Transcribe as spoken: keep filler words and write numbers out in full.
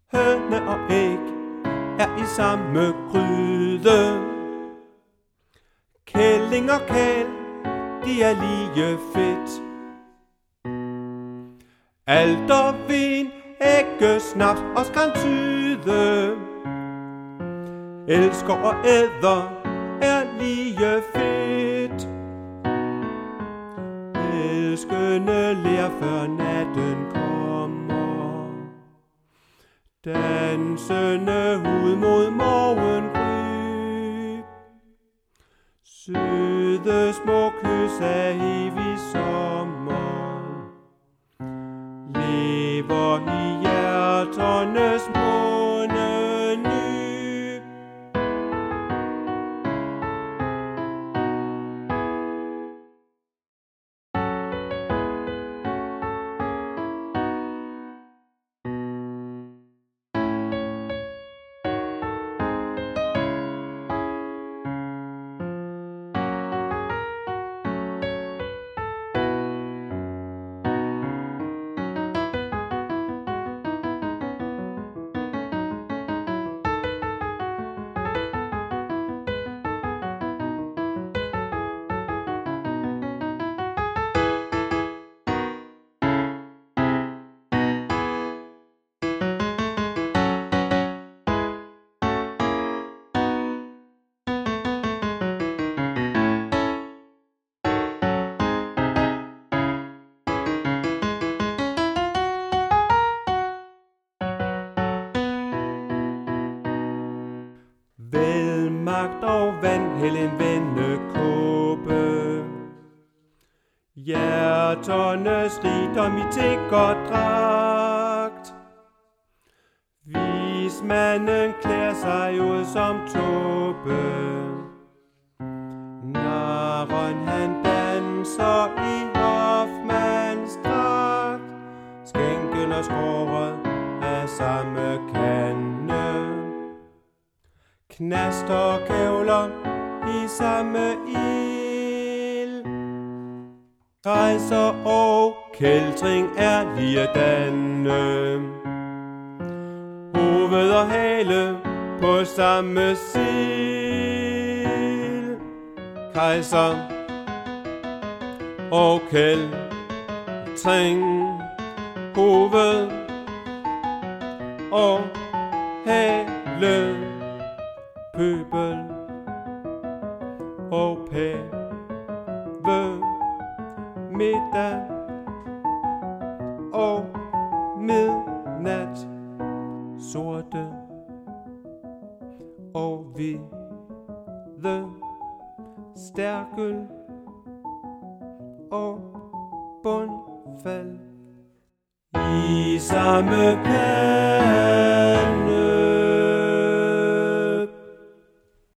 Høne og æg er i samme gryde. Kælling og kæl, de er lige fedt. Alt og vin, ægge, snaps og skrantyde. Elsker og æder er lige fedt. Elskende ler før natten kommer. Dansende hud mod morgengry. Søde små kys af evig sommer. Lever i hjerternes måne ny. Velmagt og vand, hæld en vendekåbe. Hjerternes rigdom i tiggerdragt. Vismanden klæder sig ud som tåbe. Narren han danser i hofmandsdragt. Skænken og skåret af samme kande. Knast og kævler i samme ild. Rejser og kæltring er ligedanne. Hoved og hale på samme sild. Kejser og kæltring. Hoved og hale. Pøbel og pæve, middag og midnat, sorte og hvide, stærkel og bundfald i samme kande.